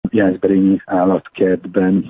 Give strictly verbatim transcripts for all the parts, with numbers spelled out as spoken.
Jászberényi állatkertben,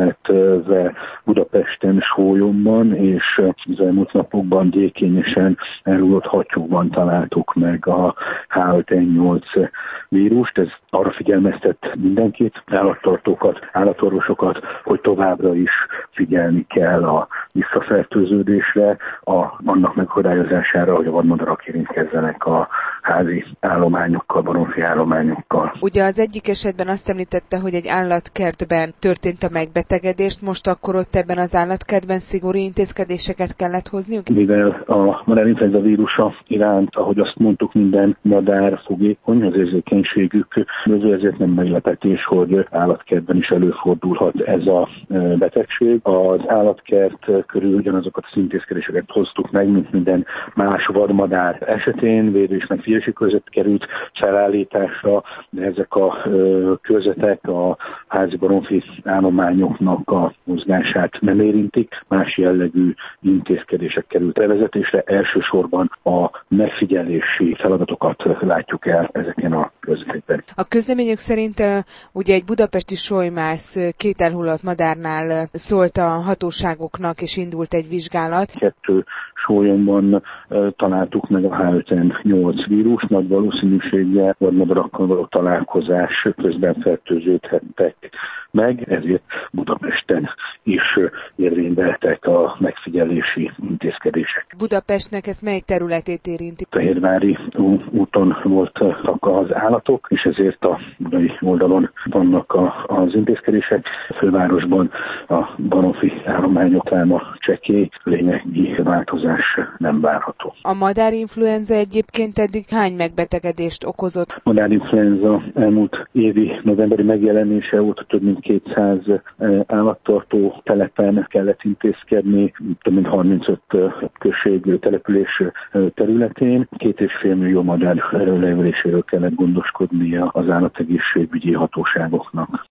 illetve Budapesten, Sólyomban, és az elmúlt napokban Gyékényesen elhullott hattyúkban találtuk meg a há öt en nyolc vírust. Ez arra figyelmeztet mindenkit, állattartókat, állatorvosokat, hogy továbbra is figyelni kell a visszafertőződésre, a, annak megakadályozására, hogy a vadmadarak érintkezzenek a házi állományokkal, baromfi állományokkal. Ugye az egyik esetben azt említette, hogy egy állatkertben történt a megbetegedést, most akkor ott ebben az állatkertben szigorú intézkedéseket kellett hozniuk? Mivel a madárinfluenza vírusa iránt, ahogy azt mondtuk, minden madár fogékony, az érzékenységük, ezért nem meglepetés, hogy állatkertben is előfordulhat ez a betegség. Az állatkert körül ugyanazokat az intézkedéseket hoztuk meg, mint minden más vadmadár esetén, védő és megfigyelési körzet került felállításra, de ezek a körzetek a házi baromfi állományoknak a mozgását nem érintik, más jellegű intézkedések került elvezetésre, elsősorban a megfigyelési feladatokat látjuk el ezeken a körzetekben. A közlemények szerint ugye egy budapesti solymász két elhullott madárnál szólt a hatóságoknak, és indult egy vizsgálat. Kettő Sólyomban találtuk meg a há öt en nyolc vírus, nagy valószínűséggel vadmadarakkal való találkozás közben fertőződhettek meg, ezért Budapesten is érvényeltek a megfigyelési intézkedések. Budapestnek ez melyik területét érinti? Fehérvári úton voltak az állatok, és ezért a budai oldalon vannak a, az intézkedések. A fővárosban a baromfi állományok száma csekély, lényegi változás nem várható. A madárinfluenza egyébként eddig hány megbetegedést okozott? Madárinfluenza elmúlt évi novemberi megjelenése óta több mint kétszáz állattartó telepen kellett intézkedni, több mint harmincöt község település területén. Két és fél millió madár leöléséről kellett gondoskodnia az állategészségügyi hatóságoknak.